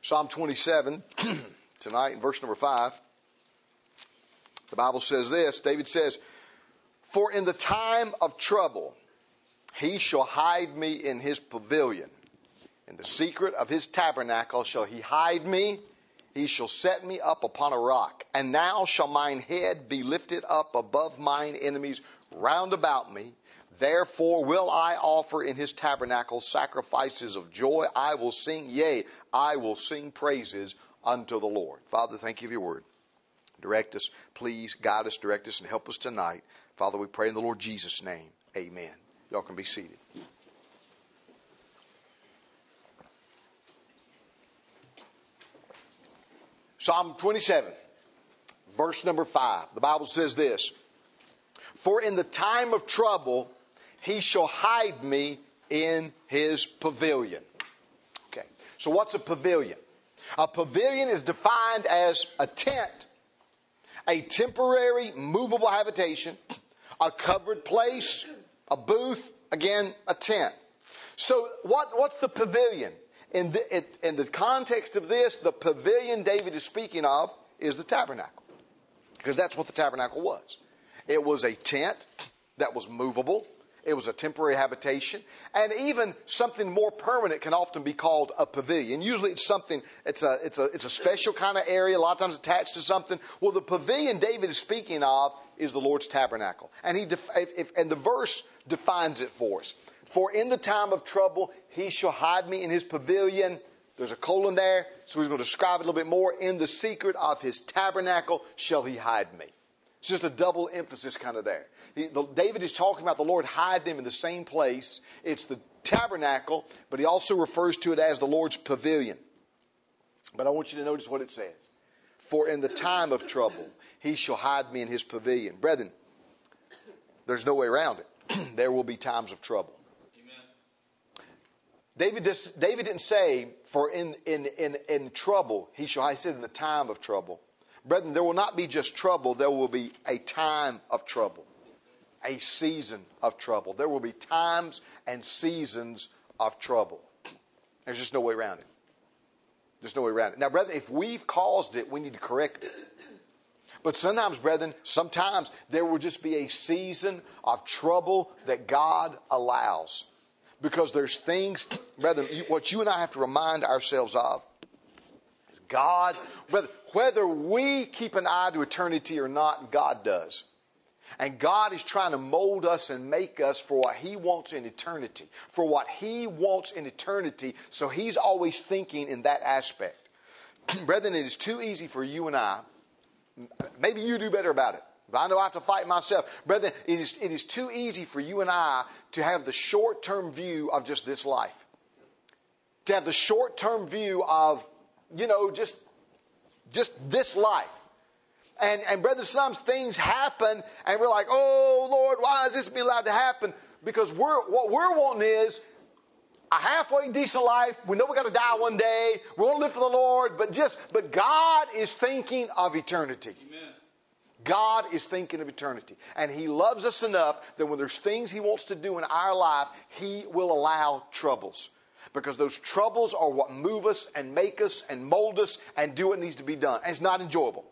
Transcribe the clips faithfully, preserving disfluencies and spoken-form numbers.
Psalm twenty-seven, tonight in verse number five, the Bible says this. David says, "For in the time of trouble, he shall hide me in his pavilion. In the secret of his tabernacle shall he hide me. He shall set me up upon a rock. And now shall mine head be lifted up above mine enemies round about me. Therefore will I offer in his tabernacle sacrifices of joy. I will sing, yea, I will sing praises unto the Lord." Father, thank you for your word. Direct us, please, guide us, direct us, and help us tonight. Father, we pray in the Lord Jesus' name. Amen. Y'all can be seated. Psalm twenty-seven, verse number five. The Bible says this, "For in the time of trouble, he shall hide me in his pavilion." Okay. So what's a pavilion? A pavilion is defined as a tent, a temporary movable habitation, a covered place, a booth, again, a tent. So what, what's the pavilion? In the, it, in the context of this, the pavilion David is speaking of is the tabernacle. Because that's what the tabernacle was. It was a tent that was movable. It was a temporary habitation. And even something more permanent can often be called a pavilion. Usually it's something, it's a, it's a, it's a special kind of area, a lot of times attached to something. Well, the pavilion David is speaking of is the Lord's tabernacle. And he, def- if, and the verse defines it for us. "For in the time of trouble, he shall hide me in his pavilion." There's a colon there, so he's going to describe it a little bit more. "In the secret of his tabernacle shall he hide me." It's just a double emphasis kind of there. He, the, David is talking about the Lord hiding him in the same place. It's the tabernacle, but he also refers to it as the Lord's pavilion. But I want you to notice what it says. "For in the time of trouble, he shall hide me in his pavilion." Brethren, there's no way around it. There will be times of trouble. David, just, David didn't say, "For in, in, in, in trouble, he shall hide." He said, "In the time of trouble." Brethren, there will not be just trouble. There will be a time of trouble. A season of trouble. There will be times and seasons of trouble. There's just no way around it. There's no way around it. Now, brethren, if we've caused it, we need to correct it. But sometimes, brethren, sometimes there will just be a season of trouble that God allows. Because there's things, brethren, what you and I have to remind ourselves of is God, whether, whether we keep an eye to eternity or not, God does. And God is trying to mold us and make us for what He wants in eternity. For what He wants in eternity. So He's always thinking in that aspect. Brethren, it is too easy for you and I. Maybe you do better about it. But I know I have to fight myself. Brethren, it is, it is too easy for you and I to have the short-term view of just this life. To have the short-term view of, you know, just, just this life. And, and brethren, sometimes things happen and we're like, "Oh, Lord, why is this being allowed to happen?" Because we're, what we're wanting is a halfway decent life. We know we got to die one day. We want to live for the Lord, but just, but God is thinking of eternity. Amen. God is thinking of eternity. And He loves us enough that when there's things He wants to do in our life, He will allow troubles. Because those troubles are what move us and make us and mold us and do what needs to be done. And it's not enjoyable.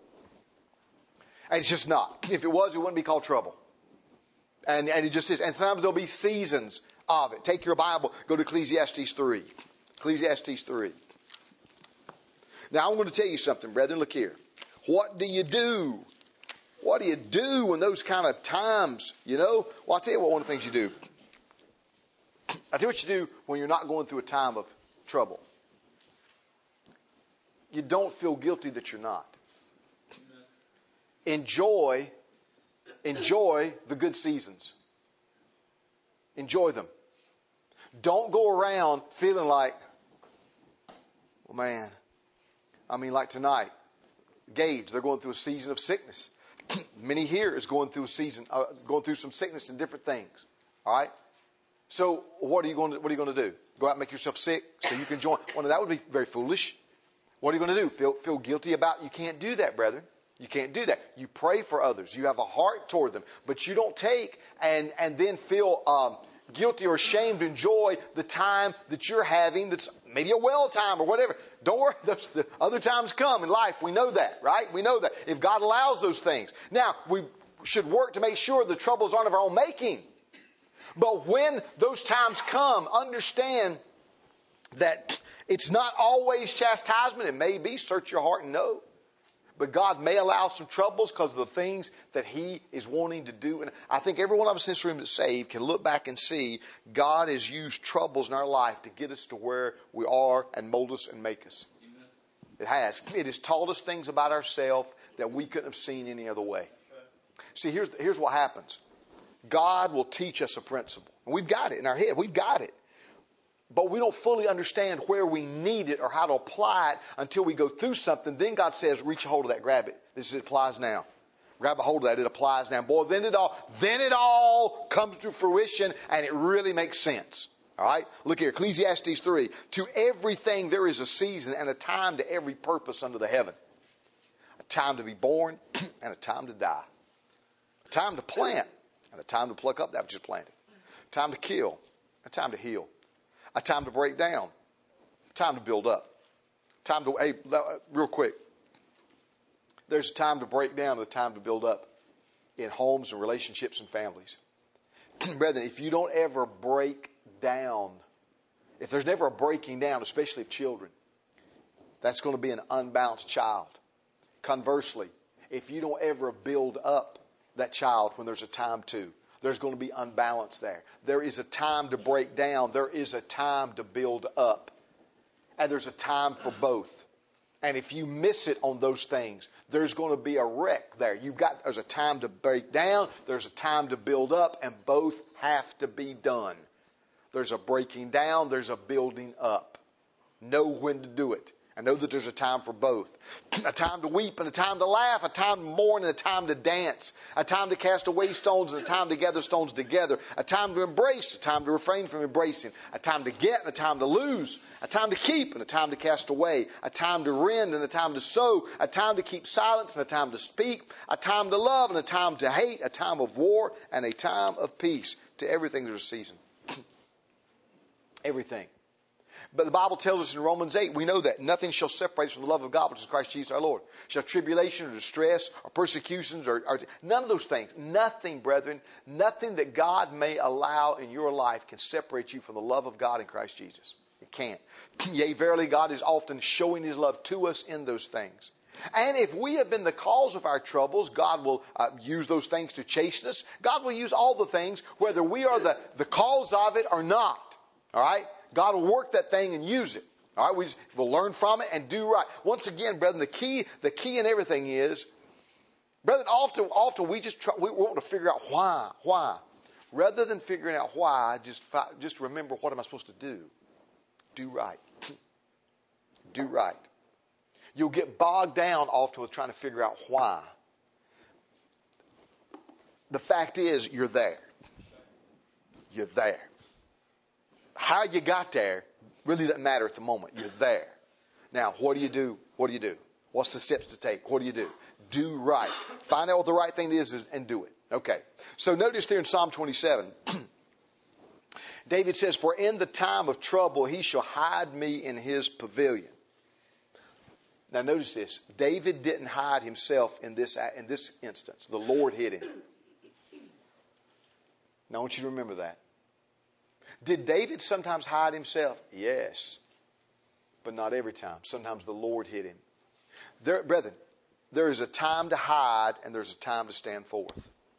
And it's just not. If it was, it wouldn't be called trouble. And, and it just is. And sometimes there'll be seasons of it. Take your Bible, go to Ecclesiastes three. Ecclesiastes three. Now I'm going to tell you something, brethren. Look here. What do you do? What do you do when those kind of times, you know? Well, I'll tell you what one of the things you do. I'll tell you what you do when you're not going through a time of trouble. You don't feel guilty that you're not. Enjoy, enjoy the good seasons. Enjoy them. Don't go around feeling like, well, man, I mean, like tonight, Gage, they're going through a season of sickness. Many here is going through a season, uh, going through some sickness and different things. All right. So what are you going to, what are you going to do? Go out and make yourself sick so you can join? Well, that would be very foolish. What are you going to do? Feel, feel guilty about? You can't do that, brethren. You can't do that. You pray for others. You have a heart toward them, but you don't take and, and then feel, um, guilty or ashamed to enjoy the time that you're having that's maybe a well time or whatever. Don't worry, those, the other times come in life. We know that, right? We know that. If God allows those things. Now, we should work to make sure the troubles aren't of our own making. But when those times come, understand that it's not always chastisement. It may be search your heart and know. But God may allow some troubles because of the things that He is wanting to do. And I think every one of us in this room that's saved can look back and see God has used troubles in our life to get us to where we are and mold us and make us. Amen. It has. It has taught us things about ourselves that we couldn't have seen any other way. See, here's, here's what happens. God will teach us a principle. And we've got it in our head. We've got it. But we don't fully understand where we need it or how to apply it until we go through something. Then God says, reach a hold of that, grab it. This is, it applies now. Grab a hold of that, it applies now. Boy, then it all, then it all comes to fruition and it really makes sense. All right? Look here, Ecclesiastes three. To everything there is a season and a time to every purpose under the heaven. A time to be born and a time to die. A time to plant and a time to pluck up that which is planted. A time to kill, a time to heal. A time to break down. Time to build up. Time to, hey, real quick. There's a time to break down and a time to build up in homes and relationships and families. Brethren, if you don't ever break down, if there's never a breaking down, especially of children, that's going to be an unbalanced child. Conversely, if you don't ever build up that child when there's a time to, there's going to be unbalance there. There is a time to break down. There is a time to build up. And there's a time for both. And if you miss it on those things, there's going to be a wreck there. You've got, there's a time to break down. There's a time to build up. And both have to be done. There's a breaking down. There's a building up. Know when to do it. I know that there's a time for both. A time to weep and a time to laugh. A time to mourn and a time to dance. A time to cast away stones and a time to gather stones together. A time to embrace, a time to refrain from embracing. A time to get and a time to lose. A time to keep and a time to cast away. A time to rend and a time to sow. A time to keep silence and a time to speak. A time to love and a time to hate. A time of war and a time of peace. To everything there's a season. Everything. But the Bible tells us in Romans eight, we know that nothing shall separate us from the love of God, which is Christ Jesus our Lord. Shall tribulation or distress or persecutions or, or none of those things. Nothing, brethren, nothing that God may allow in your life can separate you from the love of God in Christ Jesus. It can't. Yea, verily, God is often showing His love to us in those things. And if we have been the cause of our troubles, God will uh, use those things to chasten us. God will use all the things, whether we are the, the cause of it or not. All right? God will work that thing and use it. All right, we just, we'll learn from it and do right. Once again, brethren, the key, the key in everything is, brethren, often, often we just try, we want to figure out why, why, rather than figuring out why. Just, just remember, what am I supposed to do? Do right. Do right. You'll get bogged down often with trying to figure out why. The fact is, you're there. You're there. How you got there really doesn't matter at the moment. You're there. Now, what do you do? What do you do? What's the steps to take? What do you do? Do right. Find out what the right thing is and do it. Okay. So notice there in Psalm twenty-seven, David says, for in the time of trouble he shall hide me in his pavilion. Now notice this. David didn't hide himself in this, in this instance. The Lord hid him. Now I want you to remember that. Did David sometimes hide himself? Yes. But not every time. Sometimes the Lord hid him. There, brethren, there is a time to hide and there's a time to stand forth.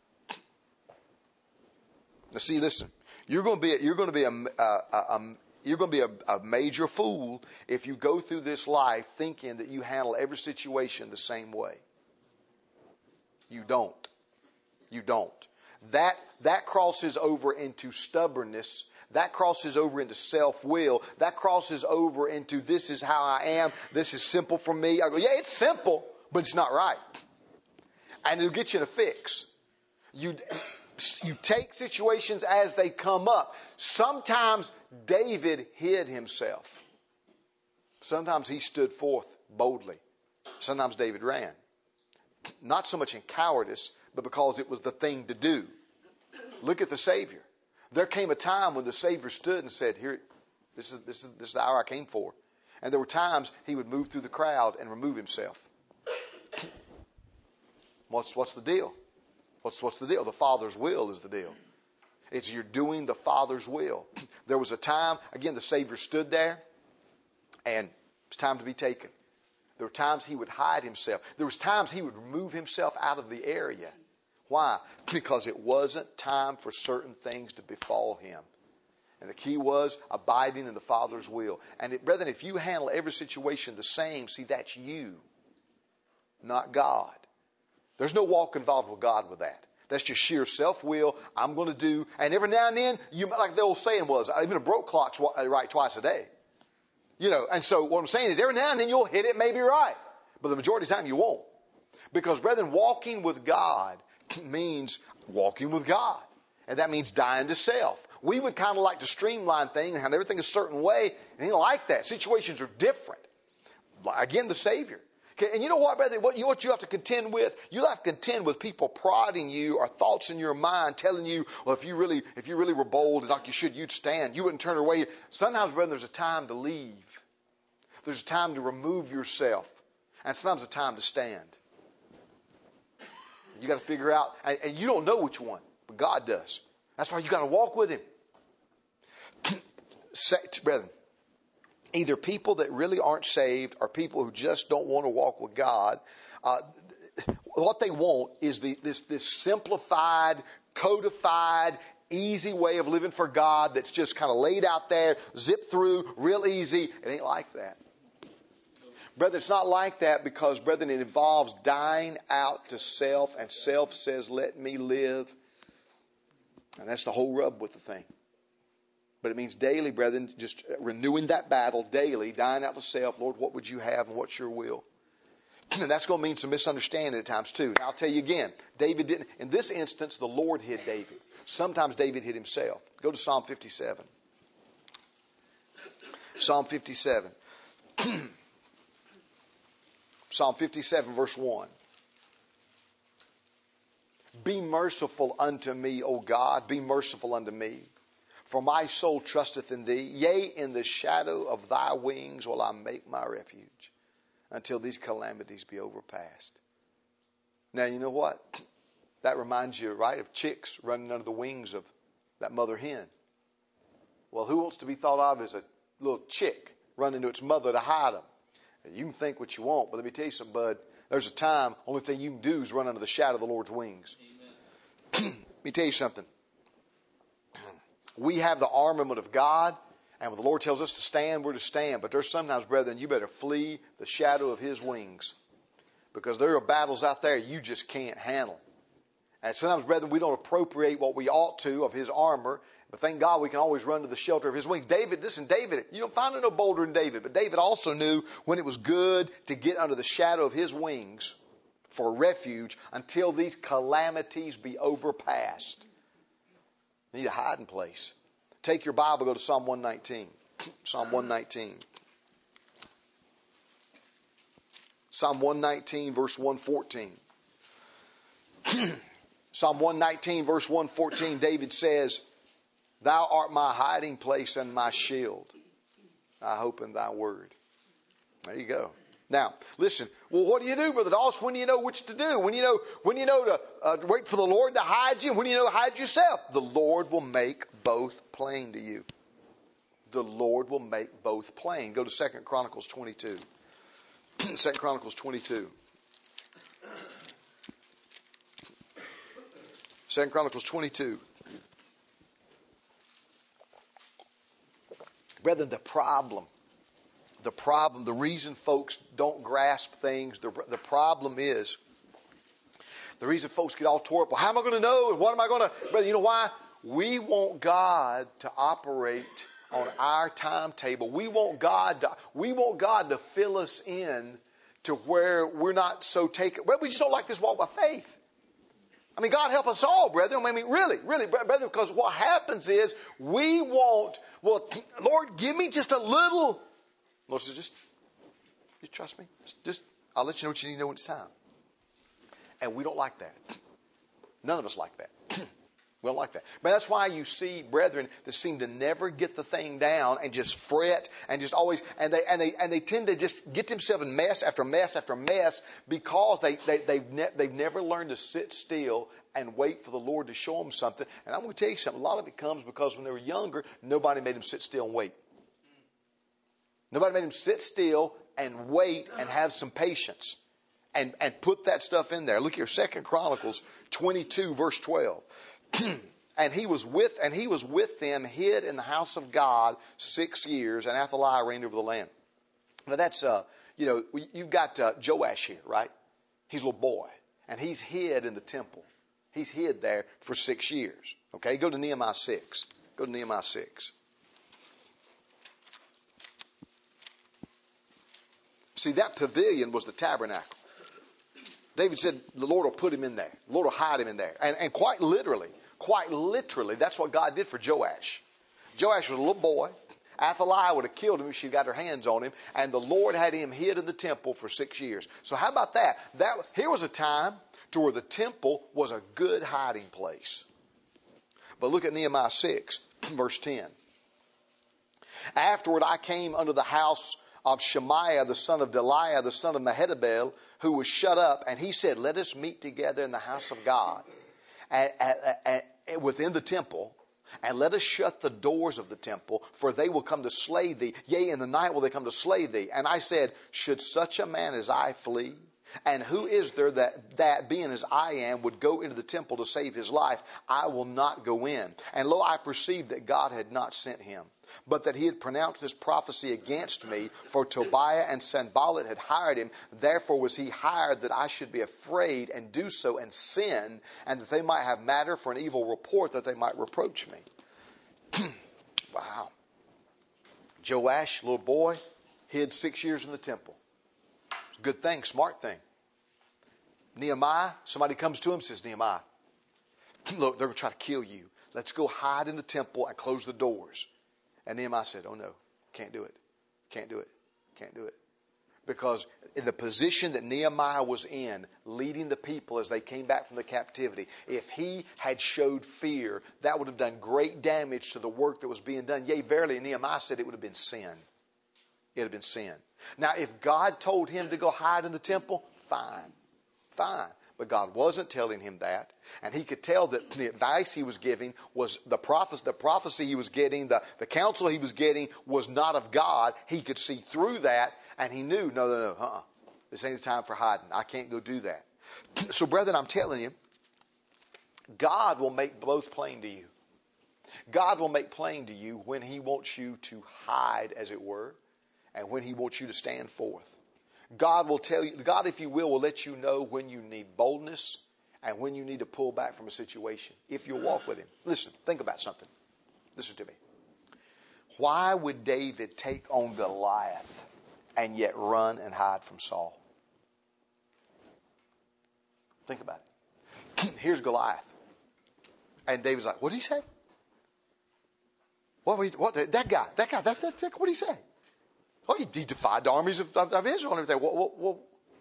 Now see, listen. You're going to be, you're going to be a, a, a, a you're going to be a, a major fool if you go through this life thinking that you handle every situation the same way. You don't. You don't. That, that crosses over into stubbornness. That crosses over into self-will. That crosses over into this is how I am. This is simple for me. I go, yeah, it's simple, but it's not right. And it'll get you in a fix. You, you take situations as they come up. Sometimes David hid himself. Sometimes he stood forth boldly. Sometimes David ran. Not so much in cowardice, but because it was the thing to do. Look at the Savior. There came a time when the Savior stood and said, here, this is, this is, this is the hour I came for. And there were times he would move through the crowd and remove himself. What's, what's the deal? What's, what's the deal? The Father's will is the deal. It's you're doing the Father's will. There was a time, again, the Savior stood there and it was time to be taken. There were times he would hide himself. There was times he would remove himself out of the area. Why? Because it wasn't time for certain things to befall him. And the key was abiding in the Father's will. And it, brethren, if you handle every situation the same, see, that's you, not God. There's no walk involved with God with that. That's just sheer self-will. I'm going to do, and every now and then, you like the old saying was, even a broke clock's right twice a day. You know, and so what I'm saying is every now and then you'll hit it maybe right. But the majority of the time you won't. Because, brethren, walking with God means walking with God. And that means dying to self. We would kind of like to streamline things and have everything a certain way. And he don't like that. Situations are different. Again, the Savior. Okay, and you know what, brother? What you, what you have to contend with? You have to contend with people prodding you or thoughts in your mind telling you, well, if you really, if you really were bold like you should, you'd stand. You wouldn't turn away. Sometimes, brother, there's a time to leave. There's a time to remove yourself. And sometimes a time to stand. You got to figure out, and, and you don't know which one, but God does. That's why you got to walk with Him. Brethren, either people that really aren't saved or people who just don't want to walk with God, uh, what they want is the, this, this simplified, codified, easy way of living for God that's just kind of laid out there, zip through, real easy. It ain't like that. Brethren, it's not like that because, brethren, it involves dying out to self, and self says, let me live. And that's the whole rub with the thing. But it means daily, brethren, just renewing that battle daily, dying out to self. Lord, what would you have and what's your will? And that's going to mean some misunderstanding at times too. Now, I'll tell you again, David didn't, in this instance, the Lord hid David. Sometimes David hid himself. Go to Psalm fifty-seven. Psalm fifty-seven. Psalm fifty-seven, verse one. Be merciful unto me, O God, be merciful unto me. For my soul trusteth in thee. Yea, in the shadow of thy wings will I make my refuge, until these calamities be overpast. Now, you know what? That reminds you, right, of chicks running under the wings of that mother hen. Well, who wants to be thought of as a little chick running to its mother to hide them? You can think what you want, but let me tell you something, bud. There's a time, only thing you can do is run under the shadow of the Lord's wings. Let me tell you something. We have the armament of God, and when the Lord tells us to stand, we're to stand. But there's sometimes, brethren, you better flee the shadow of His wings. Because there are battles out there you just can't handle. And sometimes, brethren, we don't appropriate what we ought to of His armor. But thank God we can always run to the shelter of His wings. David, listen, David, you don't find no bolder than David. But David also knew when it was good to get under the shadow of His wings for refuge until these calamities be overpassed. You need a hiding place. Take your Bible, go to Psalm one nineteen. Psalm one nineteen. Psalm one nineteen, verse one fourteen. Psalm one nineteen, verse one fourteen, David says, Thou art my hiding place and my shield. I hope in thy word. There you go. Now, listen. Well, what do you do, Brother Dawes? When do you know which to do? When you know, when you know to uh, wait for the Lord to hide you? When do you know to hide yourself? The Lord will make both plain to you. The Lord will make both plain. Go to Second Chronicles twenty-two. Second Chronicles twenty-two. Second Chronicles twenty-two. Brethren, the problem, the problem, the reason folks don't grasp things, the, the problem is, the reason folks get all tore up, well, how am I going to know? And what am I going to, brother, you know why? We want God to operate on our timetable. We want God to, we want God to fill us in to where we're not so taken, well, we just don't like this walk by faith. I mean, God help us all, brethren. I mean, really, really, brethren, because what happens is we want, well, Lord, give me just a little. Lord says, just, just trust me. Just, just, I'll let you know what you need to know when it's time. And we don't like that. None of us like that. We don't like that. But that's why you see brethren that seem to never get the thing down and just fret and just always, and they, and they, and they tend to just get themselves in mess after mess after mess because they, they, they've, ne- they've never learned to sit still and wait for the Lord to show them something. And I'm going to tell you something. A lot of it comes because when they were younger, nobody made them sit still and wait. Nobody made them sit still and wait and have some patience and, and put that stuff in there. Look here, Second Chronicles twenty-two verse twelve. And he was with, and he was with them hid in the house of God six years, and Athaliah reigned over the land. Now that's, uh, you know, you've got uh, Joash here, right? He's a little boy, and he's hid in the temple. He's hid there for six years. Okay, go to Nehemiah six. Go to Nehemiah six. See, that pavilion was the tabernacle. David said the Lord will put him in there. The Lord will hide him in there. And, and quite literally, quite literally, that's what God did for Joash. Joash was a little boy. Athaliah would have killed him if she got her hands on him. And the Lord had him hid in the temple for six years. So how about that? That here was a time to where the temple was a good hiding place. But look at Nehemiah six, verse ten. Afterward I came unto the house of Shemaiah, the son of Deliah, the son of Mehetabel, who was shut up. And he said, let us meet together in the house of God at, at, at, at, within the temple. And let us shut the doors of the temple, for they will come to slay thee. Yea, in the night will they come to slay thee. And I said, should such a man as I flee? And who is there that, that being as I am, would go into the temple to save his life? I will not go in. And lo, I perceived that God had not sent him, but that he had pronounced this prophecy against me, for Tobiah and Sanballat had hired him. Therefore was he hired, that I should be afraid and do so and sin, and that they might have matter for an evil report, that they might reproach me. Wow. Joash, little boy, hid six years in the temple. Good thing, smart thing. Nehemiah, somebody comes to him and says, Nehemiah, look, they're going to try to kill you. Let's go hide in the temple and close the doors. And Nehemiah said, oh no, can't do it. Can't do it. Can't do it. Because in the position that Nehemiah was in, leading the people as they came back from the captivity, if he had showed fear, that would have done great damage to the work that was being done. Yea, verily, Nehemiah said it would have been sin. It would have been sin. Now, if God told him to go hide in the temple, fine. Fine. But God wasn't telling him that. And he could tell that the advice he was giving was the prophecy, the prophecy he was getting, the, the counsel he was getting was not of God. He could see through that, and he knew, no, no, no, uh-uh. This ain't the time for hiding. I can't go do that. So, brethren, I'm telling you, God will make both plain to you. God will make plain to you when he wants you to hide, as it were, and when he wants you to stand forth. God will tell you, God, if you will, will let you know when you need boldness and when you need to pull back from a situation, if you'll walk with him. Listen, think about something. Listen to me. Why would David take on Goliath and yet run and hide from Saul? Think about it. Here's Goliath. And David's like, what did he say? What, what, that guy, that guy, that, that, that what did he say? Oh, he, he defied the armies of, of, of Israel and everything. Well, well, well,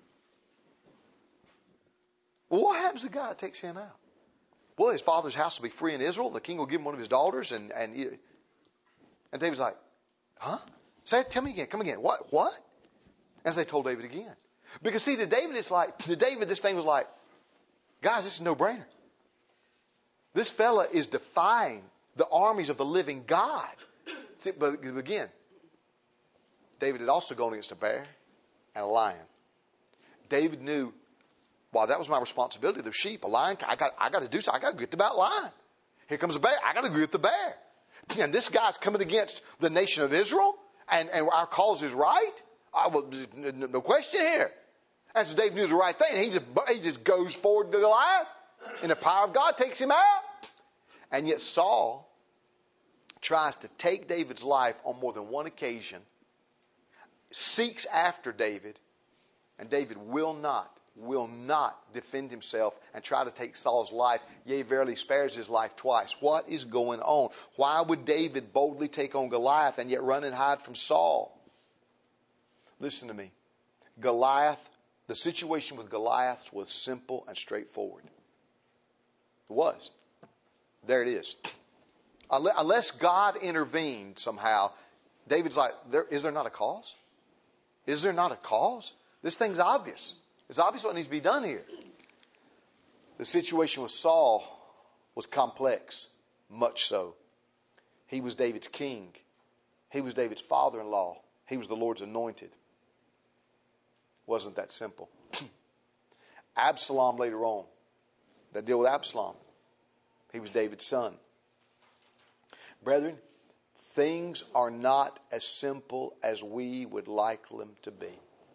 well, what happens to the guy that takes him out? Well, his father's house will be free in Israel. The king will give him one of his daughters. And and, and David's like, huh? Say it, tell me again. Come again. What? What? As they told David again. Because see, to David, it's like, to David, this thing was like, guys, this is a no-brainer. This fella is defying the armies of the living God. See, but again, David had also gone against a bear and a lion. David knew, well, that was my responsibility. The sheep, a lion, I got, I got to do something. I got to get the lion. Here comes a bear. I got to get the bear. And this guy's coming against the nation of Israel, and, and our cause is right. I will, no question here. And so David knew the right thing. He just, he just goes forward to Goliath, and the power of God takes him out. And yet Saul tries to take David's life on more than one occasion, seeks after David, and David will not, will not defend himself and try to take Saul's life. Yea, verily spares his life twice. What is going on? Why would David boldly take on Goliath and yet run and hide from Saul? Listen to me. Goliath, the situation with Goliath was simple and straightforward. It was. There it is. Unless God intervened somehow, David's like, there, is there not a cause? Is there not a cause? This thing's obvious. It's obvious what needs to be done here. The situation with Saul was complex, much so. He was David's king. He was David's father-in-law. He was the Lord's anointed. Wasn't that simple. Absalom later on. That deal with Absalom. He was David's son. Brethren, things are not as simple as we would like them to be.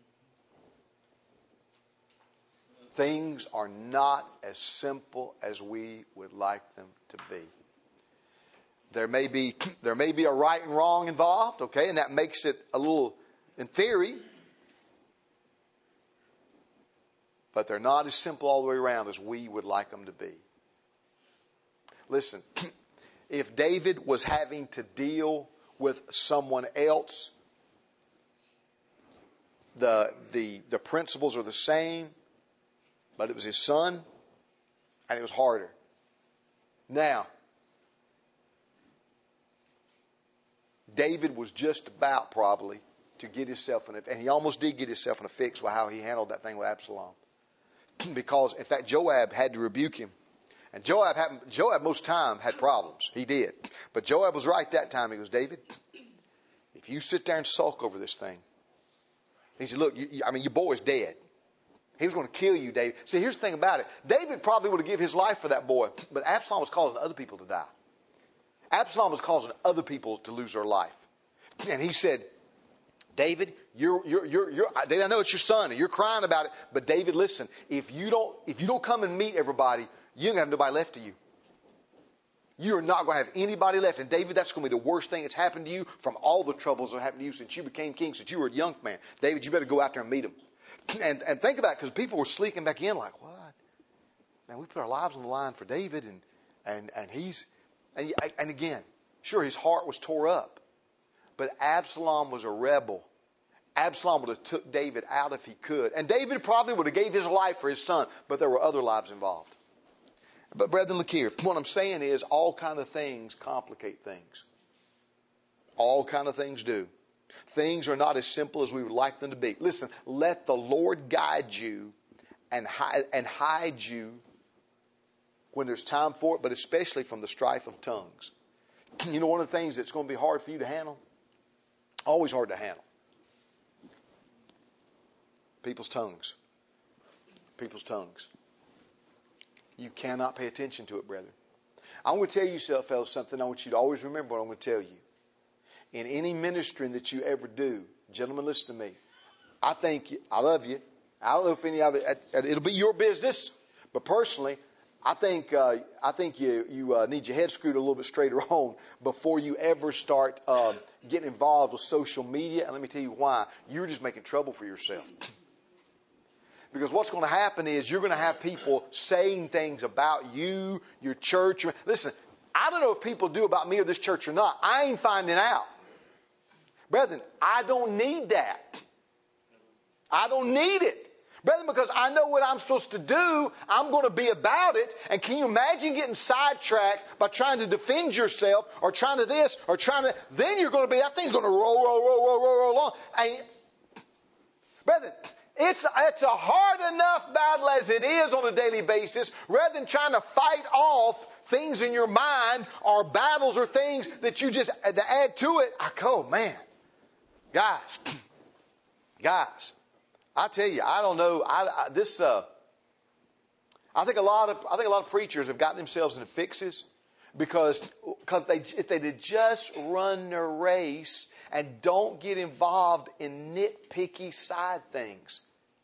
Things are not as simple as we would like them to be. There may be, there may be a right and wrong involved, okay, and that makes it a little, in theory, but they're not as simple all the way around as we would like them to be. Listen, if David was having to deal with someone else, the, the, the principles are the same, but it was his son, and it was harder. Now, David was just about probably to get himself in a, and he almost did get himself in a fix with how he handled that thing with Absalom. Because, in fact, Joab had to rebuke him. And Joab, happened, Joab most time had problems. He did. But Joab was right that time. He goes, David, if you sit there and sulk over this thing. He said, look, you, you, I mean, your boy's dead. He was going to kill you, David. See, here's the thing about it. David probably would have given his life for that boy. But Absalom was causing other people to die. Absalom was causing other people to lose their life. And he said, David, you're, you're, you're, you're, I know it's your son and you're crying about it. But David, listen, if you don't, if you don't come and meet everybody, you don't have nobody left to you. You are not going to have anybody left. And David, that's going to be the worst thing that's happened to you from all the troubles that happened to you since you became king, since you were a young man. David, you better go out there and meet him. And, and think about it, because people were sleeking back in like, what? Man, we put our lives on the line for David, and, and, and he's, and, and again, sure, his heart was tore up. But Absalom was a rebel. Absalom would have took David out if he could. And David probably would have gave his life for his son, but there were other lives involved. But brethren, look here. What I'm saying is all kind of things complicate things. All kind of things do. Things are not as simple as we would like them to be. Listen, let the Lord guide you and hide, and hide you when there's time for it, but especially from the strife of tongues. You know, one of the things that's going to be hard for you to handle, always hard to handle, people's tongues. People's tongues. You cannot pay attention to it, brethren. I'm going to tell you, fellas, something I want you to always remember what I'm going to tell you. In any ministry that you ever do, gentlemen, listen to me. I think, I love you. I don't know if any of it, it'll be your business, but personally, I think uh, I think you you uh, need your head screwed a little bit straighter on before you ever start uh, getting involved with social media. And let me tell you why. You're just making trouble for yourself. Because what's going to happen is you're going to have people saying things about you, your church. Listen, I don't know if people do about me or this church or not. I ain't finding out. Brethren, I don't need that. I don't need it. Brethren, because I know what I'm supposed to do, I'm going to be about it. And can you imagine getting sidetracked by trying to defend yourself or trying to this or trying to, then you're going to be, that thing's going to roll, roll, roll, roll, roll, roll on. And, brethren, it's, it's a hard enough battle as it is on a daily basis, rather than trying to fight off things in your mind or battles or things that you just to add to it. I go, oh, man, guys, guys, I tell you, I don't know. I, I this, uh, I think a lot of I think a lot of preachers have gotten themselves into fixes because because they if they did just run their race and don't get involved in nitpicky side things.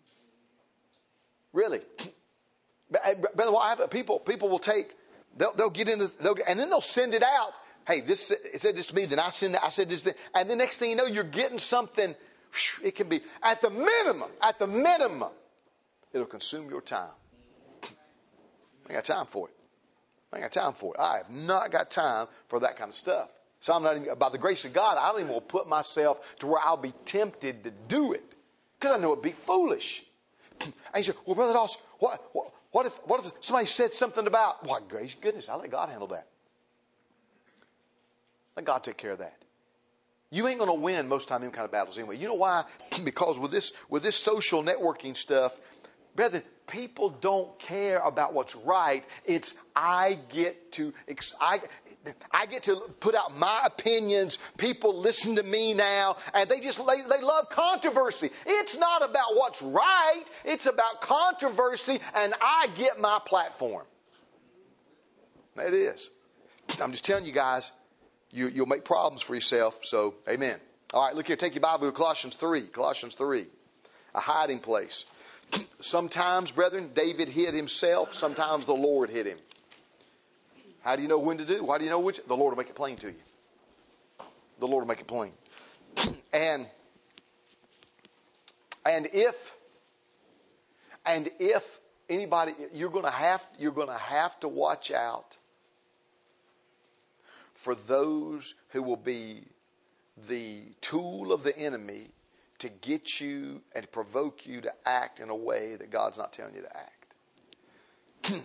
Really, brother, what happens? People people will take they'll they'll get into they'll and then they'll send it out. Hey, this it said this to me. Then I send I said this, thing, and the next thing you know, you're getting something. It can be at the minimum. At the minimum, it'll consume your time. I ain't got time for it. I ain't got time for it. I have not got time for that kind of stuff. So I'm not even, by the grace of God, I don't even want to put myself to where I'll be tempted to do it. Because I know it'd be foolish. And you say, well, Brother Dawson, what, what, What if, what if somebody said something about, why, gracious goodness, I'll let God handle that. Let God take care of that. You ain't going to win most time in kind of battles anyway. You know why? Because with this, with this social networking stuff, brethren, people don't care about what's right. It's I get to, I, I get to put out my opinions. People listen to me now, and they just, they, they love controversy. It's not about what's right. It's about controversy, and I get my platform. It is. I'm just telling you guys, you, you'll make problems for yourself. So, amen. All right, look here. Take your Bible to Colossians three. Colossians three. A hiding place. Sometimes, brethren, David hid himself. Sometimes the Lord hid him. How do you know when to do? Why do you know which? The Lord will make it plain to you. The Lord will make it plain. And, and if, and if anybody, you're going to have, you're going to have to watch out for those who will be the tool of the enemy to get you and provoke you to act in a way that God's not telling you to act.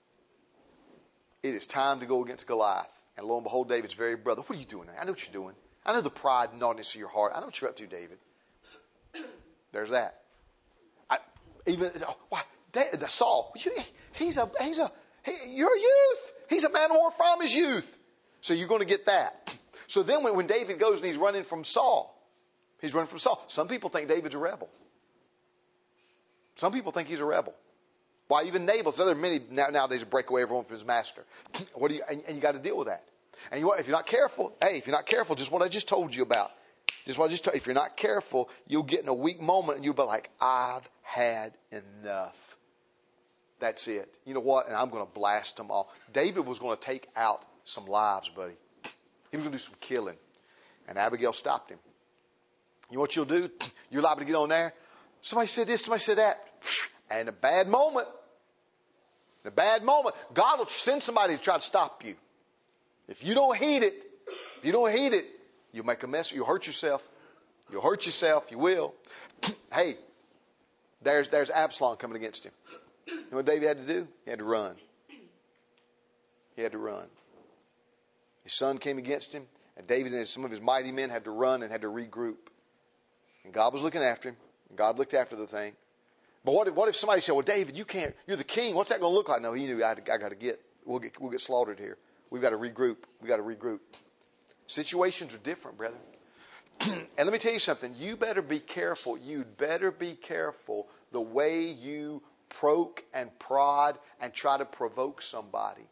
It is time to go against Goliath. And lo and behold, David's very brother. What are you doing? I know what you're doing. I know the pride and naughtiness of your heart. I know what you're up to, David. There's that. I, even oh, why, David, Saul. He's a he's a he, you're a youth. He's a man of war from his youth. So you're going to get that. So then when, when David goes and he's running from Saul, he's running from Saul. Some people think David's a rebel. Some people think he's a rebel. Why, even Nabal. So there are many now, nowadays who break away everyone from his master. What do you? And, and you got to deal with that. And you, if you're not careful, hey, if you're not careful, just what I just told you about. Just what I just told you. If you're not careful, you'll get in a weak moment and you'll be like, I've had enough. That's it. You know what? And I'm going to blast them all. David was going to take out some lives, buddy. He was going to do some killing. And Abigail stopped him. You know what you'll do? You're liable to get on there. Somebody said this, somebody said that. And a bad moment. In a bad moment, God will send somebody to try to stop you. If you don't heed it, if you don't heed it, you'll make a mess. You'll hurt yourself. You'll hurt yourself. You will. Hey, there's, there's Absalom coming against him. You know what David had to do? He had to run. He had to run. His son came against him, and David and some of his mighty men had to run and had to regroup. And God was looking after him. And God looked after the thing. But what if, what if somebody said, well, David, you can't, you're the king. What's that going to look like? No, he knew I, I got to get, we'll get, we'll get slaughtered here. We've got to regroup. We've got to regroup. Situations are different, brethren. And let me tell you something. You better be careful. You'd better be careful the way you poke and prod and try to provoke somebody.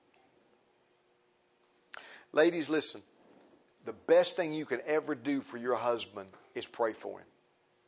Ladies, listen. The best thing you can ever do for your husband is pray for him.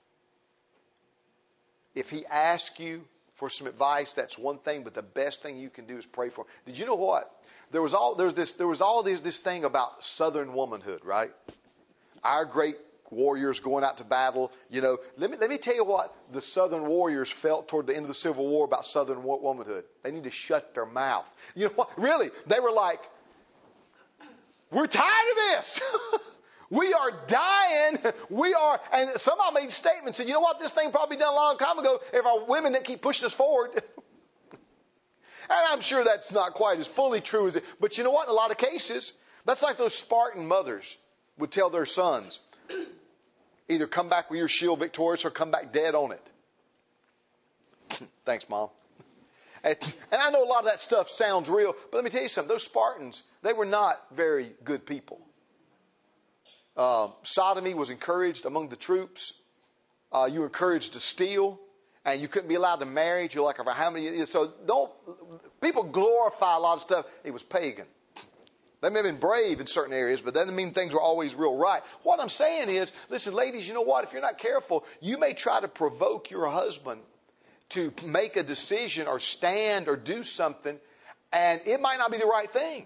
If he asks you for some advice, that's one thing, but the best thing you can do is pray for him. Did you know what? There was all, there was this, there was all this, this thing about Southern womanhood, right? Our great warriors going out to battle, you know. Let me, let me tell you what the Southern warriors felt toward the end of the Civil War about Southern womanhood. They need to shut their mouth. You know what? Really, they were like, we're tired of this. We are dying. We are, and some of them made statements, said, you know what, this thing probably done a long time ago if our women didn't keep pushing us forward. And I'm sure that's not quite as fully true as it, but you know what, in a lot of cases, that's like those Spartan mothers would tell their sons, either come back with your shield victorious or come back dead on it. Thanks, Mom. And, and I know a lot of that stuff sounds real, but let me tell you something. Those Spartans, they were not very good people. Uh, sodomy was encouraged among the troops. Uh, you were encouraged to steal, and you couldn't be allowed to marry till like for how many years. So don't people glorify a lot of stuff. It was pagan. They may have been brave in certain areas, but that doesn't mean things were always real right. What I'm saying is, listen, ladies, you know what? If you're not careful, you may try to provoke your husband to make a decision or stand or do something, and it might not be the right thing.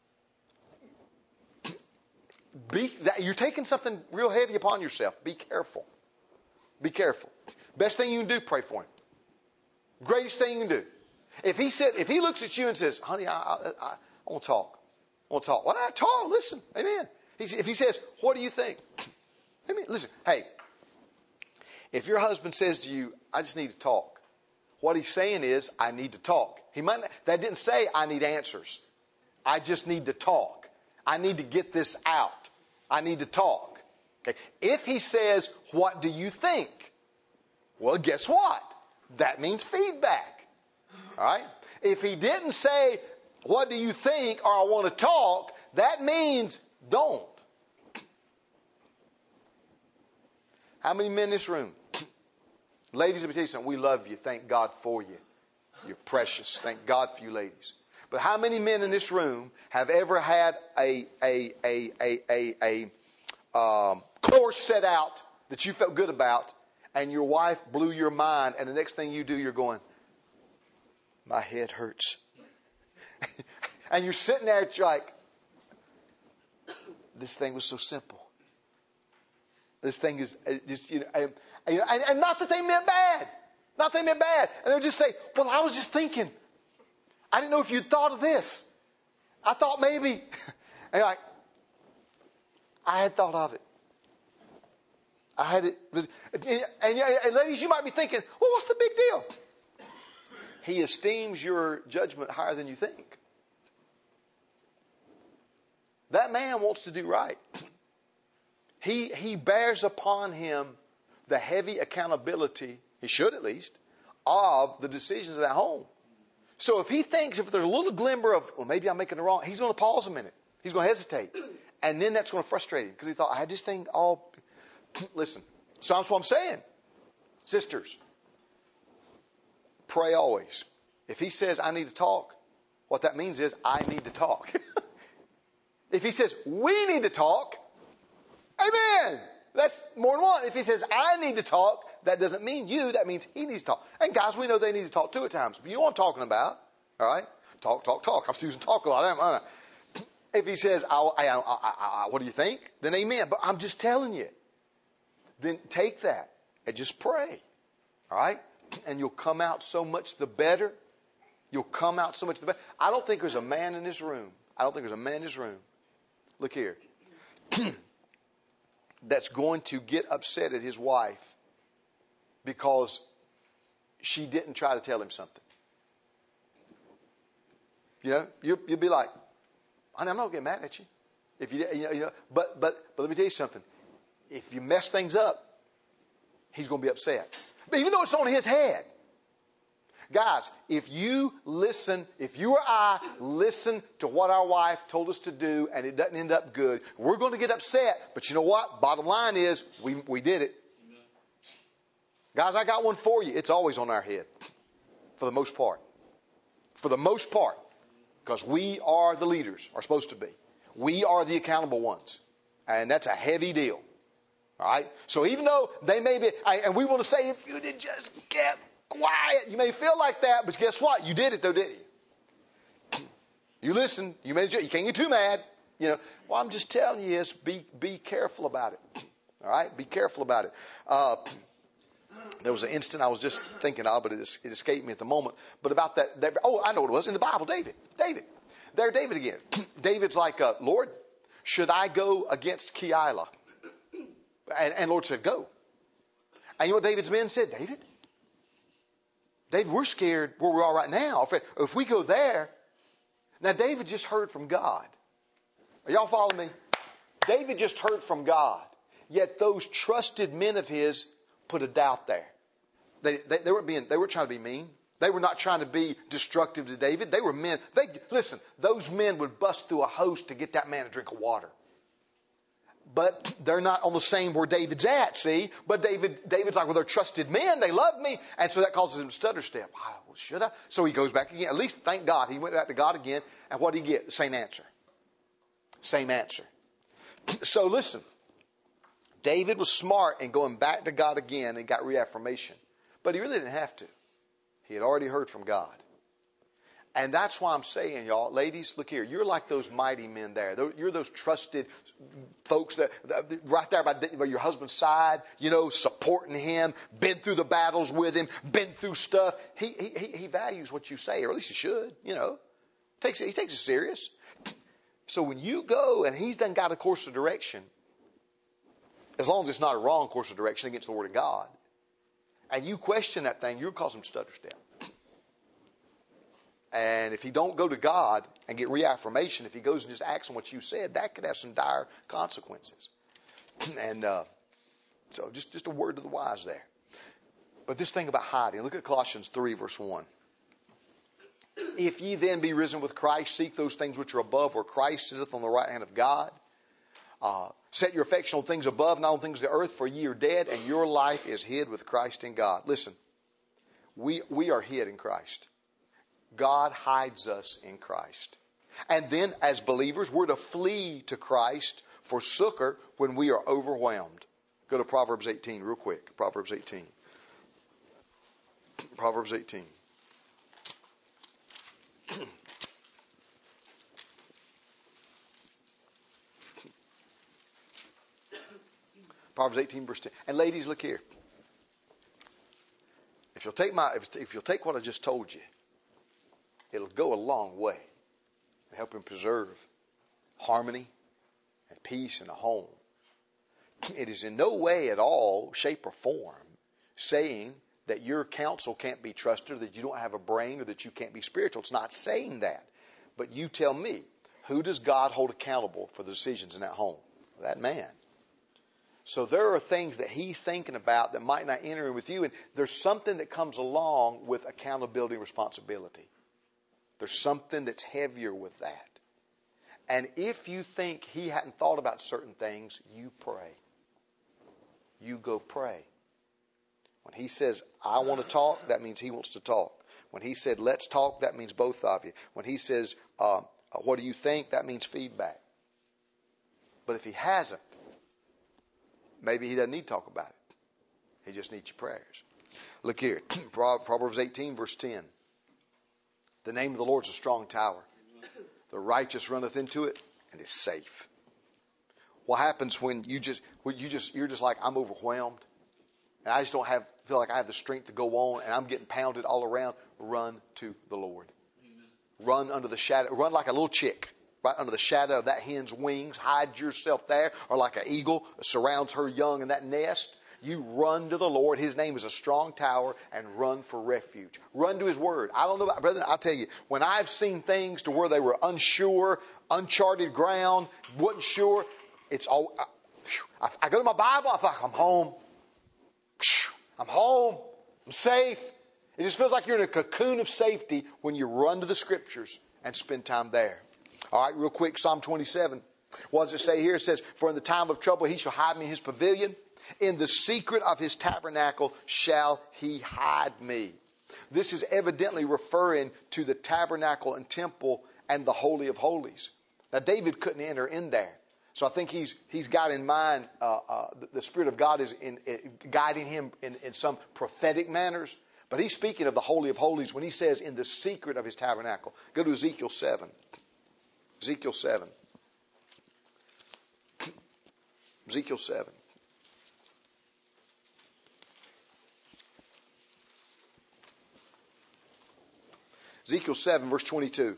Be, that, you're taking something real heavy upon yourself. Be careful. Be careful. Best thing you can do, pray for him. Greatest thing you can do. If he said, if he looks at you and says, honey, I, I, I, I want to talk. I want to talk. Well, I talk. Listen. Amen. He, if he says, what do you think? Amen. Listen. Hey, if your husband says to you, I just need to talk. what he's saying is, I need to talk. He might not, that didn't say I need answers. I just need to talk. I need to get this out. I need to talk. Okay. If he says, what do you think? Well, guess what? That means feedback. All right. If he didn't say, what do you think, or I want to talk, that means don't. How many men in this room? Ladies, let me tell you something. We love you. Thank God for you. You're precious. Thank God for you ladies. But how many men in this room have ever had a a a a a, a um, course set out that you felt good about, and your wife blew your mind, and the next thing you do, you're going, my head hurts. And you're sitting there, it's like, this thing was so simple. This thing is just, you know, and, and, and not that they meant bad. Not that they meant bad. And they'll just say, well, I was just thinking. I didn't know if you'd thought of this. I thought maybe. And you're like, I had thought of it. I had it. And, and, and ladies, you might be thinking, well, what's the big deal? He esteems your judgment higher than you think. That man wants to do right. He, he bears upon him the heavy accountability, he should at least, of the decisions of that home. So if he thinks, if there's a little glimmer of, well, maybe I'm making it wrong, he's going to pause a minute. He's going to hesitate. And then that's going to frustrate him because he thought, I had this thing all... Listen, so that's what I'm saying. Sisters, pray always. If he says, I need to talk, what that means is, I need to talk. If he says, we need to talk, amen. That's more than one. If he says, I need to talk, that doesn't mean you. That means he needs to talk. And guys, we know they need to talk too at times. But you know what I'm talking about. All right? Talk, talk, talk. I'm using talk a lot. If he says, I, I, I, I, what do you think? Then amen. But I'm just telling you. Then take that and just pray. All right? And you'll come out so much the better. You'll come out so much the better. I don't think there's a man in this room. I don't think there's a man in this room. Look here. That's going to get upset at his wife because she didn't try to tell him something. You know, you, you'll be like, honey, I'm not getting mad at you. If you, you know, you know, but, but, but let me tell you something. If you mess things up, he's going to be upset. But even though it's on his head. Guys, if you listen, if you or I listen to what our wife told us to do and it doesn't end up good, we're going to get upset. But you know what? Bottom line is, we, we did it. Guys, I got one for you. It's always on our head. For the most part. For the most part. Because we are the leaders, are supposed to be. We are the accountable ones. And that's a heavy deal. All right? So even though they may be, and we want to say, if you did just get quiet, you may feel like that, but guess what? You did it though, didn't you? You listened. You made it. You can't get too mad. You know. Well, I'm just telling you is be be careful about it. All right, be careful about it. Uh, there was an instant I was just thinking of, but it, it escaped me at the moment. But about that, that, oh, I know what it was in the Bible. David, David, there, David again. David's like, uh, Lord, should I go against Keilah? And, and Lord said, go. And you know what David's men said? David. David, we're scared where we are right now. If, if we go there, now David just heard from God. Are y'all following me? David just heard from God. Yet those trusted men of his put a doubt there. They, they, they weren't being, they weren't trying to be mean. They were not trying to be destructive to David. They were men. They, listen, those men would bust through a host to get that man a drink of water. But they're not on the same where David's at, see? But David, David's like, well, they're trusted men. They love me. And so that causes him to stutter step. Wow, well, should I? So he goes back again. At least, thank God, he went back to God again. And what did he get? The same answer. Same answer. So listen. David was smart in going back to God again and got reaffirmation. But he really didn't have to. He had already heard from God. And that's why I'm saying, y'all, ladies, look here. You're like those mighty men there. You're those trusted folks that, that right there by, by your husband's side, you know, supporting him, been through the battles with him, been through stuff. He he he values what you say, or at least he should, you know. Takes it, he takes it serious. So when you go and he's done got a course of direction, as long as it's not a wrong course of direction against the Word of God, and you question that thing, you'll cause him to stutter step. And if he don't go to God and get reaffirmation, if he goes and just acts on what you said, that could have some dire consequences. And uh, so just, just a word to the wise there. But this thing about hiding, look at Colossians three, verse one. If ye then be risen with Christ, seek those things which are above, where Christ sitteth on the right hand of God. Uh, set your affection on things above, not on things of the earth, for ye are dead, and your life is hid with Christ in God. Listen, we, we are hid in Christ. God hides us in Christ. And then, as believers, we're to flee to Christ for succor when we are overwhelmed. Go to Proverbs eighteen real quick. Proverbs eighteen. Proverbs eighteen. Proverbs eighteen, verse ten. And ladies, look here. If you'll take my, if, if you'll take what I just told you, it'll go a long way in helping preserve harmony and peace in a home. It is in no way at all, shape or form, saying that your counsel can't be trusted, or that you don't have a brain, or that you can't be spiritual. It's not saying that. But you tell me, who does God hold accountable for the decisions in that home? That man. So there are things that he's thinking about that might not enter in with you. And there's something that comes along with accountability and responsibility. There's something that's heavier with that. And if you think he hadn't thought about certain things, you pray. You go pray. When he says, I want to talk, that means he wants to talk. When he said, let's talk, that means both of you. When he says, uh, what do you think, that means feedback. But if he hasn't, maybe he doesn't need to talk about it. He just needs your prayers. Look here, Proverbs eighteen, verse ten. The name of the Lord is a strong tower. The righteous runneth into it and is safe. What happens when you just, when you just, you're just like, I'm overwhelmed, and I just don't have, feel like I have the strength to go on, and I'm getting pounded all around? Run to the Lord. Amen. Run under the shadow, run like a little chick, right under the shadow of that hen's wings. Hide yourself there, or like an eagle surrounds her young in that nest. You run to the Lord. His name is a strong tower, and run for refuge. Run to His Word. I don't know about, brother, I'll tell you, when I've seen things to where they were unsure, uncharted ground, wasn't sure, it's all, I, I go to my Bible, I thought, I'm home. I'm home. I'm safe. It just feels like you're in a cocoon of safety when you run to the Scriptures and spend time there. All right, real quick, Psalm twenty-seven. What does it say here? It says, for in the time of trouble He shall hide me in His pavilion. In the secret of His tabernacle shall He hide me. This is evidently referring to the tabernacle and temple and the Holy of Holies. Now, David couldn't enter in there. So I think he's he's got in mind, uh, uh, the, the Spirit of God is in, in, guiding him in, in some prophetic manners. But he's speaking of the Holy of Holies when he says in the secret of His tabernacle. Go to Ezekiel seven. Ezekiel seven. Ezekiel seven. Ezekiel seven, verse twenty-two.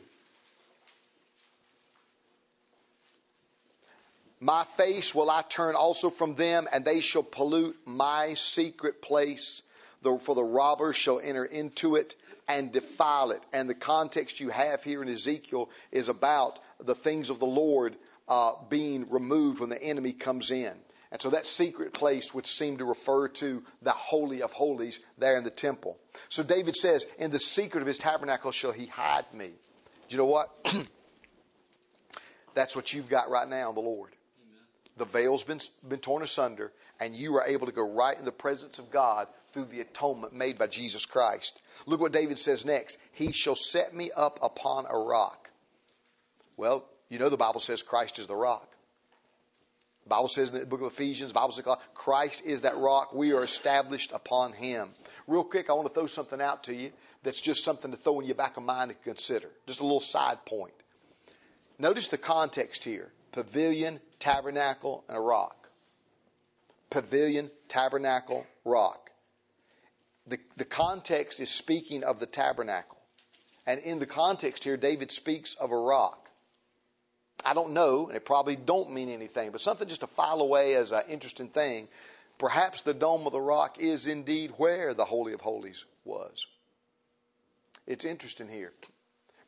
My face will I turn also from them, and they shall pollute my secret place. For the robbers shall enter into it and defile it. And the context you have here in Ezekiel is about the things of the Lord uh, being removed when the enemy comes in. And so that secret place would seem to refer to the Holy of Holies there in the temple. So David says, in the secret of His tabernacle shall He hide me. Do you know what? That's what you've got right now in the Lord. The veil's been, been torn asunder, and you are able to go right in the presence of God through the atonement made by Jesus Christ. Look what David says next. He shall set me up upon a rock. Well, you know the Bible says Christ is the rock. The Bible says in the book of Ephesians, the Bible says Christ is that rock. We are established upon Him. Real quick, I want to throw something out to you that's just something to throw in your back of mind to consider. Just a little side point. Notice the context here. Pavilion, tabernacle, and a rock. Pavilion, tabernacle, rock. The, the context is speaking of the tabernacle. And in the context here, David speaks of a rock. I don't know, and it probably don't mean anything, but something just to file away as an interesting thing. Perhaps the dome of the rock is indeed where the Holy of Holies was. It's interesting here.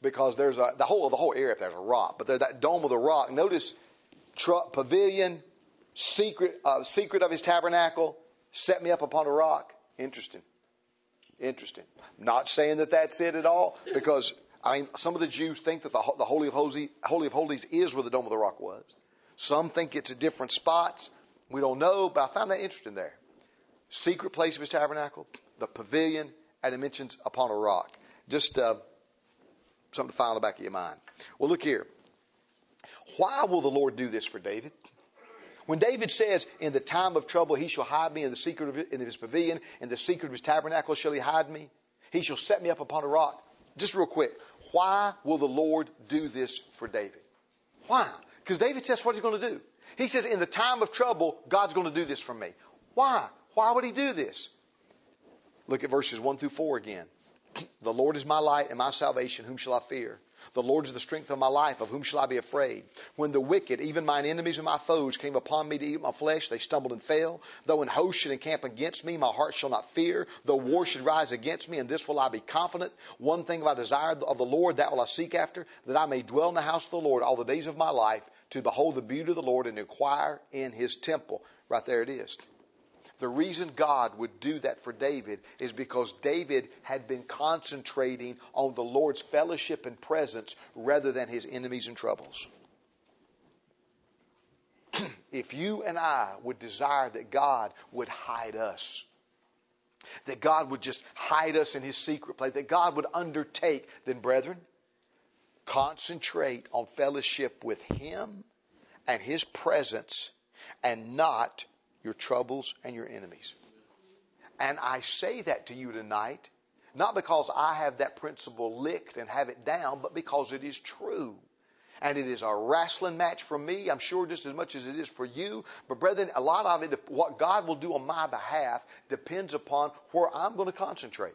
because there's a, the whole of the whole area, if there's a rock, but there's that dome of the rock. Notice, tr- pavilion, secret, uh, secret of his tabernacle, set me up upon a rock. Interesting. Interesting. Not saying that that's it at all, because I mean, some of the Jews think that the, the Holy of Holies, Holy of Holies is where the Dome of the Rock was. Some think it's at different spots. We don't know, but I found that interesting there. Secret place of his tabernacle, the pavilion, and it mentions upon a rock. Just uh, something to file in the back of your mind. Well, look here. Why will the Lord do this for David? When David says, in the time of trouble, he shall hide me in the secret of in his pavilion, in the secret of his tabernacle shall he hide me. He shall set me up upon a rock. Just real quick. Why will the Lord do this for David? Why? Because David says what he's going to do. He says, in the time of trouble, God's going to do this for me. Why? Why would he do this? Look at verses one through four again. The Lord is my light and my salvation. Whom shall I fear? The Lord is the strength of my life. Of whom shall I be afraid? When the wicked, even mine enemies and my foes, came upon me to eat my flesh, they stumbled and fell. Though an host should encamp against me, my heart shall not fear. Though war should rise against me, in this will I be confident. One thing have I desired of the Lord, that will I seek after, that I may dwell in the house of the Lord all the days of my life, to behold the beauty of the Lord and inquire in his temple. Right there it is. The reason God would do that for David is because David had been concentrating on the Lord's fellowship and presence rather than his enemies and troubles. If you and I would desire that God would hide us, that God would just hide us in his secret place, that God would undertake, then brethren, concentrate on fellowship with him and his presence and not your troubles and your enemies. And I say that to you tonight, not because I have that principle licked and have it down, but because it is true. And it is a wrestling match for me, I'm sure, just as much as it is for you. But brethren, a lot of it, what God will do on my behalf, depends upon where I'm going to concentrate.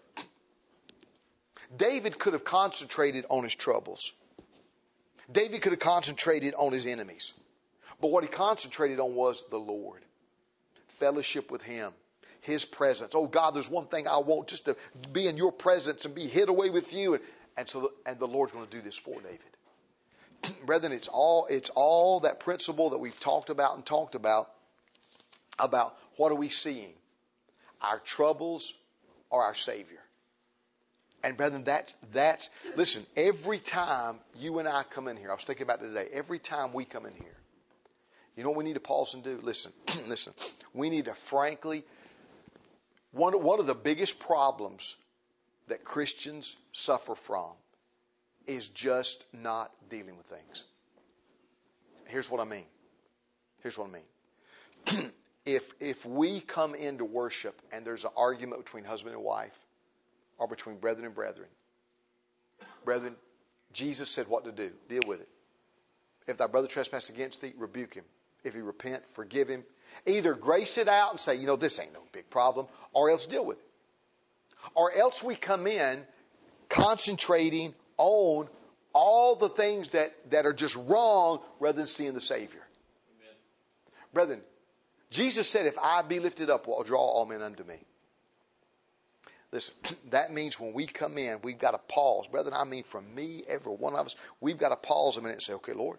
David could have concentrated on his troubles. David could have concentrated on his enemies. But what he concentrated on was the Lord. Fellowship with him, his presence. Oh God, there's one thing I want, just to be in your presence and be hid away with you. And, and so, the, and the Lord's going to do this for David. Brethren, it's all, it's all that principle that we've talked about and talked about, about what are we seeing? Our troubles or our Savior? And brethren, that's, that's, listen, every time you and I come in here, I was thinking about it today, every time we come in here, you know what we need to pause and do? Listen, listen. We need to frankly, one, one of the biggest problems that Christians suffer from is just not dealing with things. Here's what I mean. Here's what I mean. if, if we come into worship and there's an argument between husband and wife or between brethren and brethren, brethren, Jesus said what to do. Deal with it. If thy brother trespass against thee, rebuke him. If he repent, forgive him. Either grace it out and say, you know, this ain't no big problem, or else deal with it. Or else we come in concentrating on all the things that, that are just wrong rather than seeing the Savior. Amen. Brethren, Jesus said, if I be lifted up, I'll draw all men unto me. Listen, that means when we come in, we've got to pause. Brethren, I mean from me, every one of us, we've got to pause a minute and say, okay, Lord,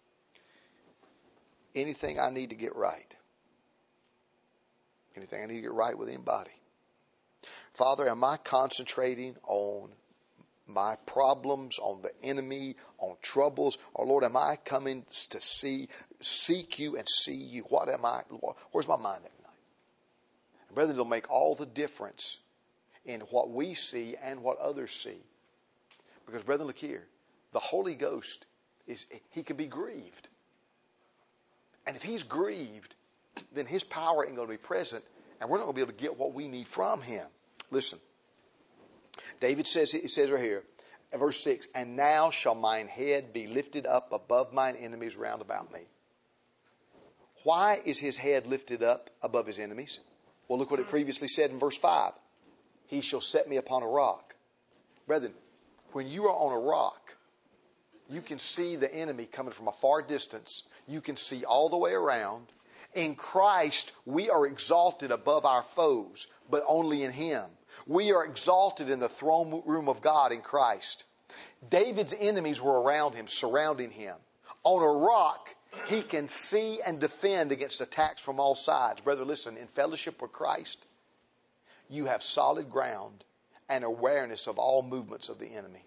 anything I need to get right. Anything I need to get right with anybody. Father, am I concentrating on my problems, on the enemy, on troubles? Or Lord, am I coming to see, seek you and see you? What am I, Lord, where's my mind at night? And brethren, it'll make all the difference in what we see and what others see. Because brethren, look here. The Holy Ghost, is he can be grieved. And if he's grieved, then his power ain't going to be present, and we're not going to be able to get what we need from him. Listen, David says, he says right here, verse six, and now shall mine head be lifted up above mine enemies round about me. Why is his head lifted up above his enemies? Well, look what it previously said in verse five. He shall set me upon a rock. Brethren, when you are on a rock, you can see the enemy coming from a far distance. You can see all the way around. In Christ, we are exalted above our foes, but only in him. We are exalted in the throne room of God in Christ. David's enemies were around him, surrounding him. On a rock, he can see and defend against attacks from all sides. Brother, listen, in fellowship with Christ, you have solid ground and awareness of all movements of the enemy.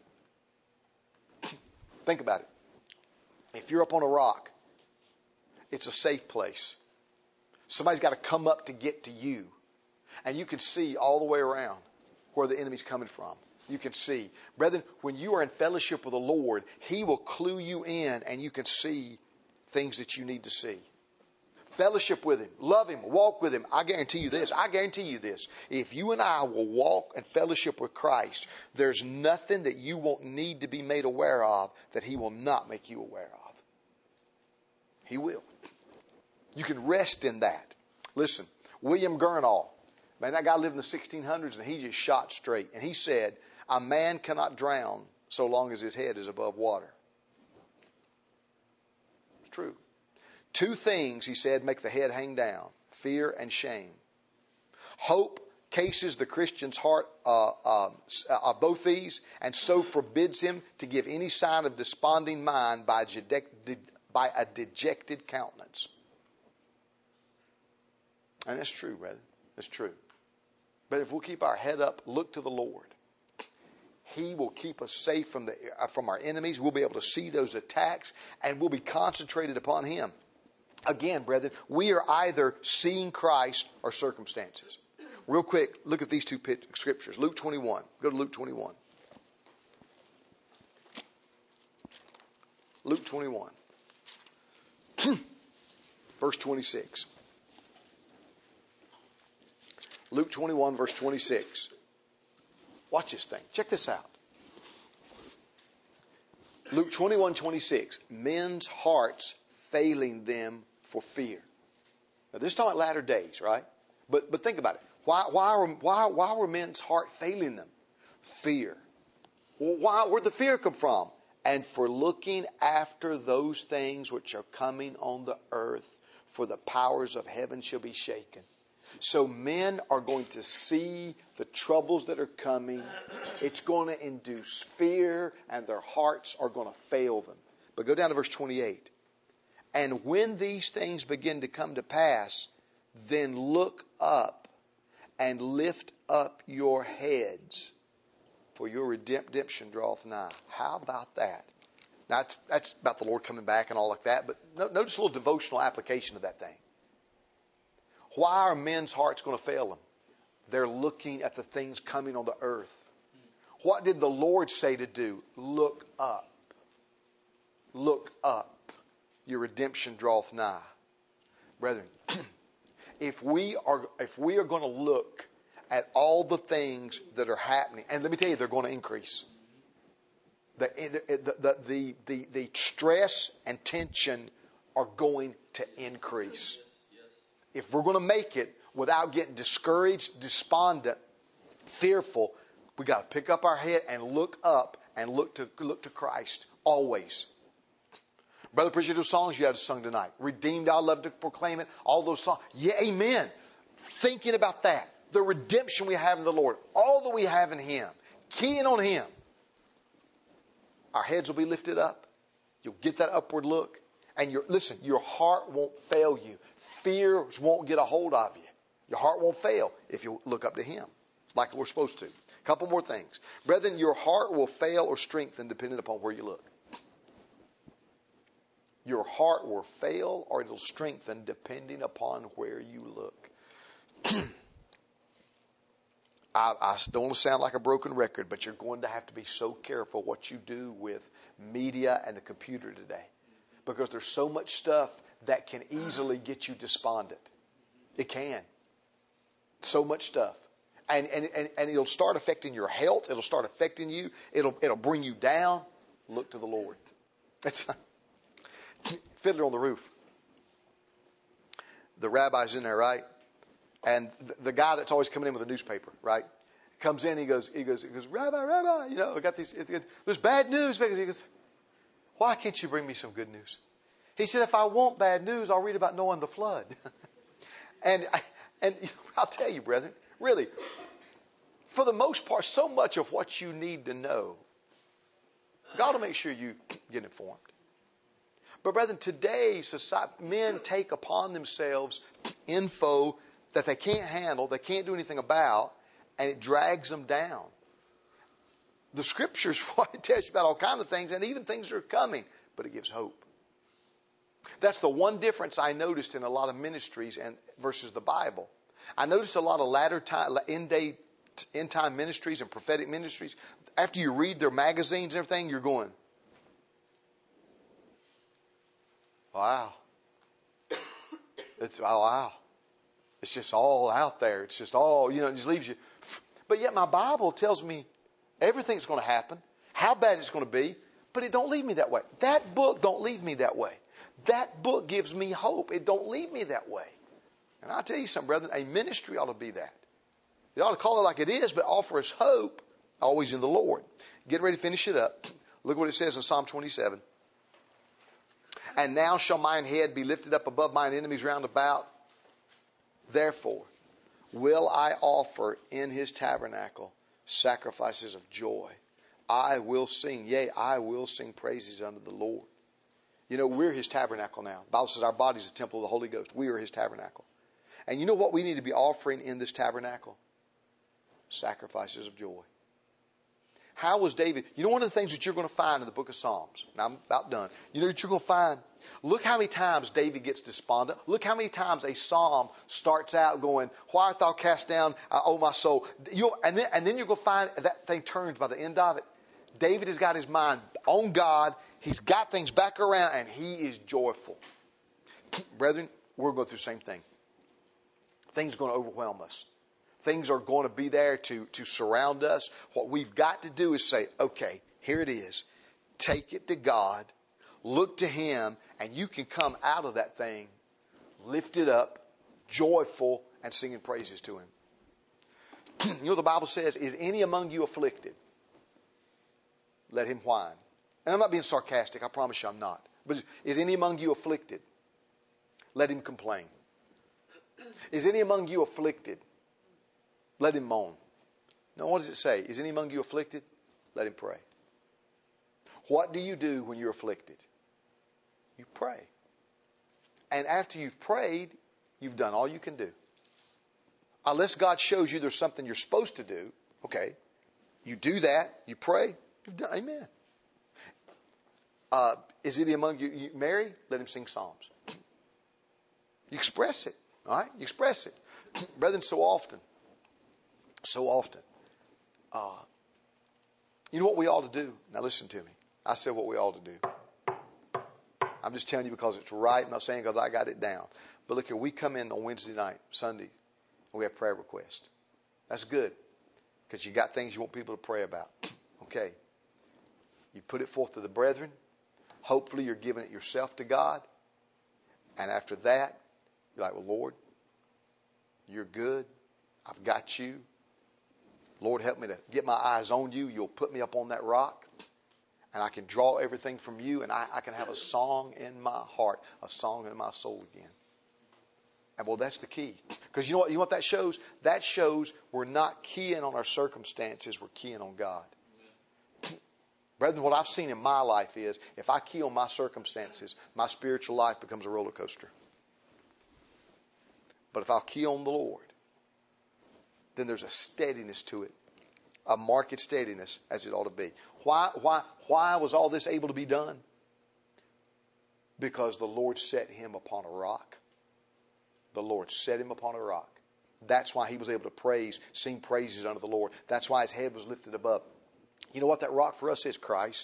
Think about it. If you're up on a rock, it's a safe place. Somebody's got to come up to get to you. And you can see all the way around where the enemy's coming from. You can see. Brethren, when you are in fellowship with the Lord, He will clue you in and you can see things that you need to see. Fellowship with Him. Love Him. Walk with Him. I guarantee you this. I guarantee you this. If you and I will walk in fellowship with Christ, there's nothing that you won't need to be made aware of that He will not make you aware of. He will. You can rest in that. Listen, William Gurnall, man, that guy lived in the sixteen hundreds and he just shot straight. And he said, a man cannot drown so long as his head is above water. It's true. Two things, he said, make the head hang down. Fear and shame. Hope cases the Christian's heart uh, uh, uh, both these, and so forbids him to give any sign of desponding mind by, de- by a dejected countenance. And that's true, brother. That's true. But if we'll keep our head up, look to the Lord, He will keep us safe from the uh, from our enemies. We'll be able to see those attacks, and we'll be concentrated upon Him. Again, brethren, we are either seeing Christ or circumstances. Real quick, look at these two scriptures. Luke twenty-one. Go to Luke twenty-one. Luke twenty-one. Verse twenty-six. Luke twenty-one, verse twenty-six. Watch this thing. Check this out. Luke twenty-one, twenty-six. Men's hearts failing them for fear. Now, this is talking about latter days, right? But but think about it. Why why were why why were men's heart failing them? Fear. Well, why? Where'd the fear come from? And for looking after those things which are coming on the earth, for the powers of heaven shall be shaken. So men are going to see the troubles that are coming. It's going to induce fear, and their hearts are going to fail them. But go down to verse twenty-eight. And when these things begin to come to pass, then look up and lift up your heads, for your redemption draweth nigh. How about that? Now, that's, that's about the Lord coming back and all like that, but notice a little devotional application of that thing. Why are men's hearts going to fail them? They're looking at the things coming on the earth. What did the Lord say to do? Look up. Look up. Your redemption draweth nigh. Brethren, if we are if we are going to look at all the things that are happening, and let me tell you, they're going to increase. The the the the, the, the stress and tension are going to increase. If we're going to make it without getting discouraged, despondent, fearful, we got to pick up our head and look up and look to look to Christ always. Brother, appreciate those songs you had sung tonight. Redeemed, I love to proclaim it. All those songs. Yeah, amen. Thinking about that. The redemption we have in the Lord. All that we have in Him. Keying on Him. Our heads will be lifted up. You'll get that upward look. And your listen, your heart won't fail you. Fears won't get a hold of you. Your heart won't fail if you look up to Him like we're supposed to. A couple more things. Brethren, your heart will fail or strengthen depending upon where you look. Your heart will fail or it'll strengthen depending upon where you look. I, I don't want to sound like a broken record, but you're going to have to be so careful what you do with media and the computer today. Because there's so much stuff that can easily get you despondent. It can. So much stuff. And, and, and, and it'll start affecting your health. It'll start affecting you. It'll, it'll bring you down. Look to the Lord. That's Fiddler on the Roof. The rabbi's in there, right? And the, the guy that's always coming in with a newspaper, right? Comes in, he goes, he goes, he goes, Rabbi, Rabbi, you know, I got these, it, it, there's bad news. Because he goes, why can't you bring me some good news? He said, if I want bad news, I'll read about Noah and the flood. and I, and you know, I'll tell you, brethren, really, for the most part, so much of what you need to know God will make sure you get informed. But brethren, today, society, men take upon themselves info that they can't handle, they can't do anything about, and it drags them down. The Scriptures, what it tells you about all kinds of things, and even things that are coming, but it gives hope. That's the one difference I noticed in a lot of ministries and versus the Bible. I noticed a lot of latter time, end day, end time ministries and prophetic ministries. After you read their magazines and everything, you're going, wow. It's, oh, wow. It's just all out there. It's just all, you know, it just leaves you. But yet my Bible tells me everything's going to happen, how bad it's going to be, but it don't leave me that way. That book don't leave me that way. That book gives me hope. It don't leave me that way. And I'll tell you something, brethren, a ministry ought to be that. They ought to call it like it is, but offer us hope always in the Lord. Get ready to finish it up. Look what it says in Psalm twenty-seven. And now shall mine head be lifted up above mine enemies round about. Therefore will I offer in his tabernacle sacrifices of joy. I will sing, yea, I will sing praises unto the Lord. You know, we're his tabernacle now. The Bible says our body is a temple of the Holy Ghost. We are his tabernacle. And you know what we need to be offering in this tabernacle? Sacrifices of joy. How was David? You know one of the things that you're going to find in the book of Psalms, and I'm about done. You know what you're going to find? Look how many times David gets despondent. Look how many times a psalm starts out going, why art thou cast down, uh, O my soul? You'll, and, then, and then you're going to find that thing turns by the end of it. David has got his mind on God. He's got things back around, and he is joyful. Brethren, we're going through the same thing. Things are going to overwhelm us. Things are going to be there to, to surround us. What we've got to do is say, okay, here it is. Take it to God. Look to him. And you can come out of that thing lifted up, joyful, and singing praises to him. You know what the Bible says? Is any among you afflicted? Let him whine. And I'm not being sarcastic. I promise you I'm not. But is any among you afflicted? Let him complain. Is any among you afflicted? Let him moan. Now, what does it say? Is any among you afflicted? Let him pray. What do you do when you're afflicted? You pray. And after you've prayed, you've done all you can do. Unless God shows you there's something you're supposed to do, okay, you do that, you pray, you've done, amen. Uh, is any among you, you married? Let him sing psalms. You express it, all right? You express it. Brethren, so often, so often, uh, you know what we ought to do? Now listen to me. I said what we ought to do. I'm just telling you because it's right. I'm not saying because I got it down. But look here, we come in on Wednesday night, Sunday, and we have prayer requests. That's good because you got things you want people to pray about. Okay. You put it forth to the brethren. Hopefully you're giving it yourself to God. And after that, you're like, well, Lord, you're good. I've got you. Lord, help me to get my eyes on you. You'll put me up on that rock. And I can draw everything from you. And I, I can have a song in my heart. A song in my soul again. And well, that's the key. Because you know what, you know what that shows? That shows we're not keying on our circumstances. We're keying on God. Brethren, what I've seen in my life is if I key on my circumstances, my spiritual life becomes a roller coaster. But if I'll key on the Lord, then there's a steadiness to it, a marked steadiness as it ought to be. Why, why, why was all this able to be done? Because the Lord set him upon a rock. The Lord set him upon a rock. That's why he was able to praise, sing praises unto the Lord. That's why his head was lifted above. You know what that rock for us is? Christ.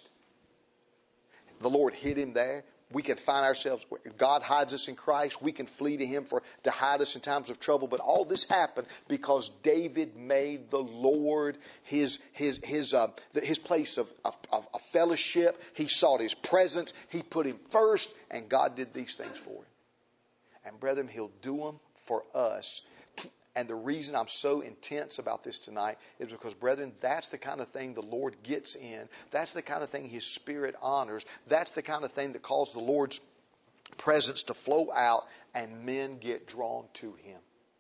The Lord hid him there. We can find ourselves, God hides us in Christ. We can flee to him for to hide us in times of trouble. But all this happened because David made the Lord his his his uh, his place of, of, of fellowship. He sought his presence. He put him first, and God did these things for him. And brethren, he'll do them for us. And the reason I'm so intense about this tonight is because, brethren, that's the kind of thing the Lord gets in. That's the kind of thing his Spirit honors. That's the kind of thing that calls the Lord's presence to flow out and men get drawn to him.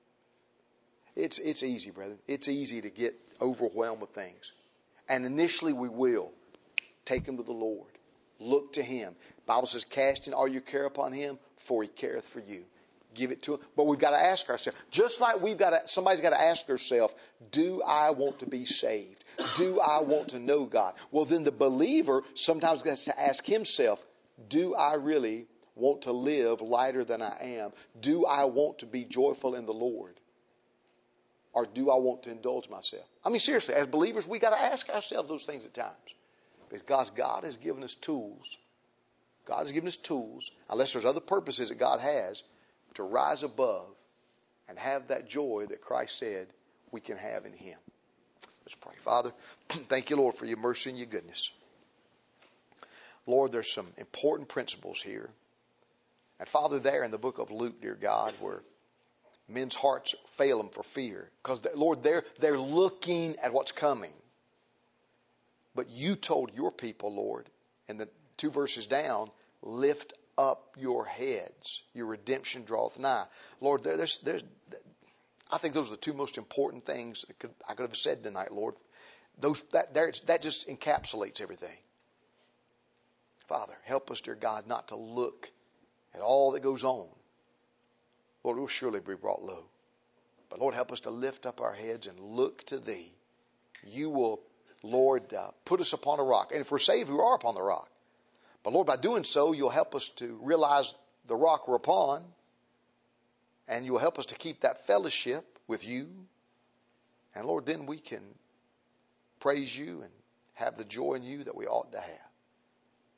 It's, it's easy, brethren. It's easy to get overwhelmed with things. And initially we will. Take them to the Lord. Look to Him. The Bible says, casting all your care upon Him, for He careth for you. Give it to Him. But we've got to ask ourselves, just like we've got to, somebody's got to ask themselves, do I want to be saved? Do I want to know God? Well, then the believer sometimes has to ask himself, do I really want to live lighter than I am? Do I want to be joyful in the Lord? Or do I want to indulge myself? I mean, seriously, as believers, we got to ask ourselves those things at times. Because God has given us tools. God has given us tools, unless there's other purposes that God has, to rise above and have that joy that Christ said we can have in Him. Let's pray. Father, thank you, Lord, for your mercy and your goodness. Lord, there's some important principles here. And Father, there in the book of Luke, dear God, where men's hearts fail them for fear. Because, Lord, they're, they're looking at what's coming. But you told your people, Lord, in the two verses down, lift up your heads. Your redemption draweth nigh. Lord, there, there's, there's, I think those are the two most important things that could, I could have said tonight, Lord. Those, that, there, that just encapsulates everything. Father, help us, dear God, not to look at all that goes on. Lord, we'll surely be brought low. But Lord, help us to lift up our heads and look to Thee. You will, Lord, uh, put us upon a rock. And if we're saved, we are upon the rock. But Lord, by doing so, you'll help us to realize the rock we're upon. And you'll help us to keep that fellowship with you. And Lord, then we can praise you and have the joy in you that we ought to have.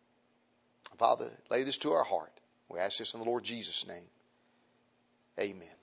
Father, lay this to our heart. We ask this in the Lord Jesus' name. Amen.